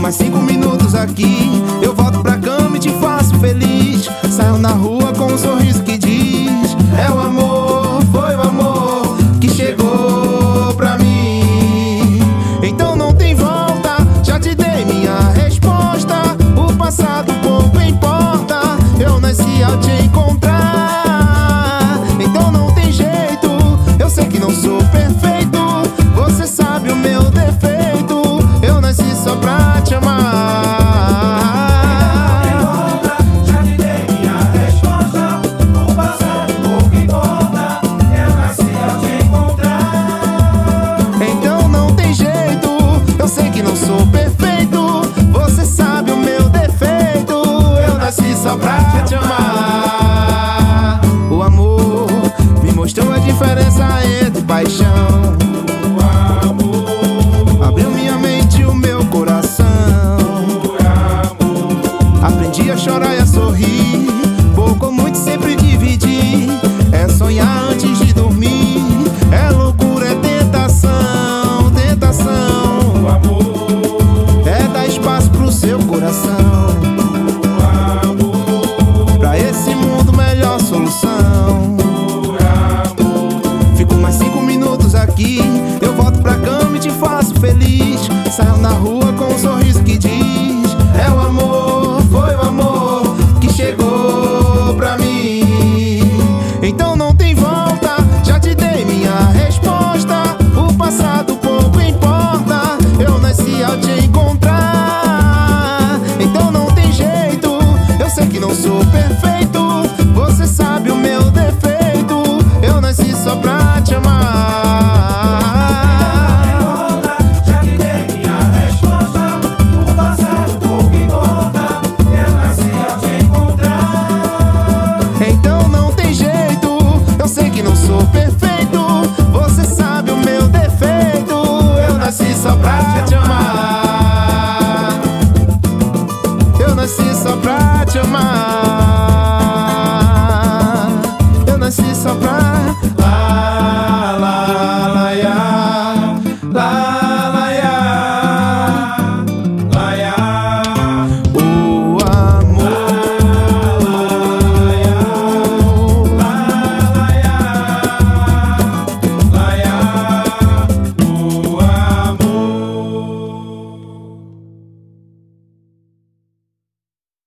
mais 5 minutos aqui, eu volto pra cama e te faço feliz. Saio na rua com um sorriso que diz: é o amor, foi o amor que chegou pra mim. Então não tem volta, já te dei minha resposta. O passado pouco importa, eu nasci ao te encontrar. Então não tem jeito, eu sei que não sou perfeito. Você sabe o meu defeito, eu nasci só pra te amar. Já te dei minha resposta. O passado pouco importa, eu nasci ao te encontrar. Então não tem jeito, eu sei que não sou perfeito. Você sabe o meu defeito, eu nasci só pra te amar. O amor me mostrou a diferença entre paixão. Abriu minha mente e o meu coração. Aprendi a chorar e a sorrir, pouco ou muito sempre dividir. É sonhar antes de dormir, é loucura, é tentação, tentação. O amor é dar espaço pro seu coração, pra esse mundo melhor solução. Fico mais 5 minutos aqui, eu volto pra cama e te faço feliz. Saio na rua com um sorriso que diz: é o amor, foi o amor que chegou pra mim. Então não tem volta, já te dei minha resposta. O passado pouco importa, eu nasci ao te encontrar. Então não tem jeito, eu sei que não sou perfeito. Você sabe o meu defeito, eu nasci só pra te amar. já te dei minha resposta. O passado pouco importa, eu nasci ao te encontrar. Então não tem jeito, eu sei que não sou perfeito. Você sabe o meu defeito, eu nasci só pra te amar. Eu nasci só pra te amar.